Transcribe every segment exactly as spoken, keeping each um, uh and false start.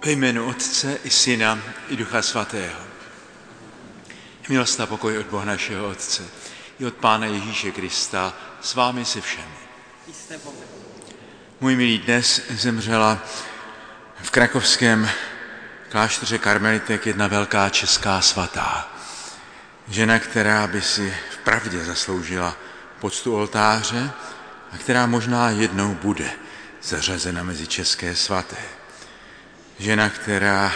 Ve jménu Otce i Syna i Ducha Svatého. Milost a pokoj od Boha našeho Otce i od Pána Ježíše Krista s vámi se všemi. Můj milý, dnes zemřela v krakovském klášteře karmelitek jedna velká česká svatá. Žena, která by si vpravdě zasloužila poctu oltáře a která možná jednou bude zařazena mezi české svaté. Žena, která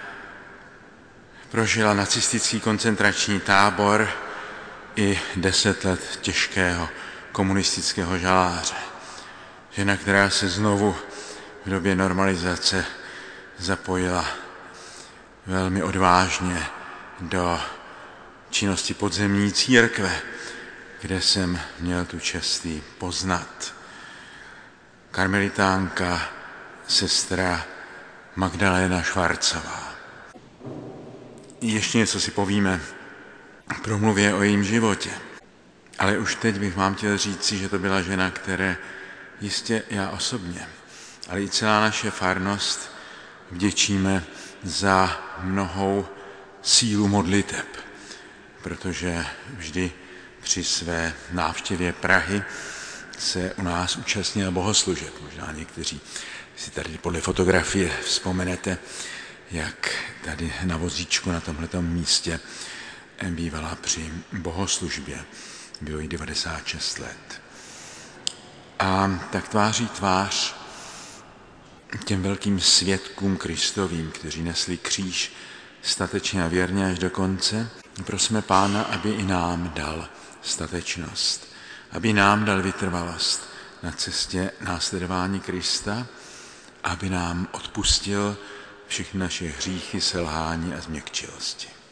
prožila nacistický koncentrační tábor i deset let těžkého komunistického žaláře. Žena, která se znovu v době normalizace zapojila velmi odvážně do činnosti podzemní církve, kde jsem měl tu čest ji poznat. Karmelitánka, sestra Magdaléna Švarcová. Ještě něco si povíme v promluvě o jejím životě. Ale už teď bych vám chtěl říci, že to byla žena, které jistě já osobně, ale i celá naše farnost vděčíme za mnohou sílu modliteb, protože vždy při své návštěvě Prahy se u nás účastnila bohoslužeb. Možná někteří si tady podle fotografie vzpomenete, jak tady na vozíčku na tomhletom místě bývala při bohoslužbě. Bylo jí devadesát šest let. A tak tváří tvář těm velkým svědkům Kristovým, kteří nesli kříž statečně a věrně až do konce, prosíme Pána, aby i nám dal statečnost, aby nám dal vytrvalost na cestě následování Krista, aby nám odpustil všechny naše hříchy, selhání a změkčilosti.